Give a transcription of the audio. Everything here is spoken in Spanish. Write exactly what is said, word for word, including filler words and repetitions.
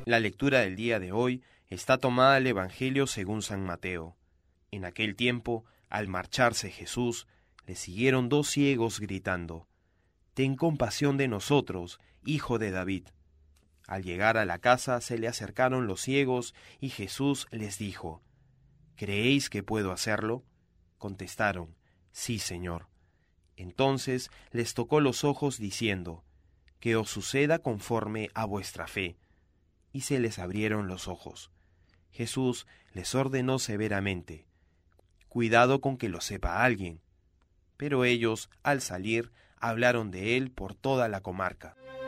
La lectura del día de hoy está tomada del Evangelio según San Mateo. En aquel tiempo, al marcharse Jesús, le siguieron dos ciegos gritando: «Ten compasión de nosotros, hijo de David». Al llegar a la casa se le acercaron los ciegos y Jesús les dijo: «¿Creéis que puedo hacerlo?». Contestaron: «Sí, Señor». Entonces les tocó los ojos diciendo: «Que os suceda conforme a vuestra fe». Y se les abrieron los ojos. Jesús les ordenó severamente: «Cuidado con que lo sepa alguien». Pero ellos, al salir, hablaron de él por toda la comarca.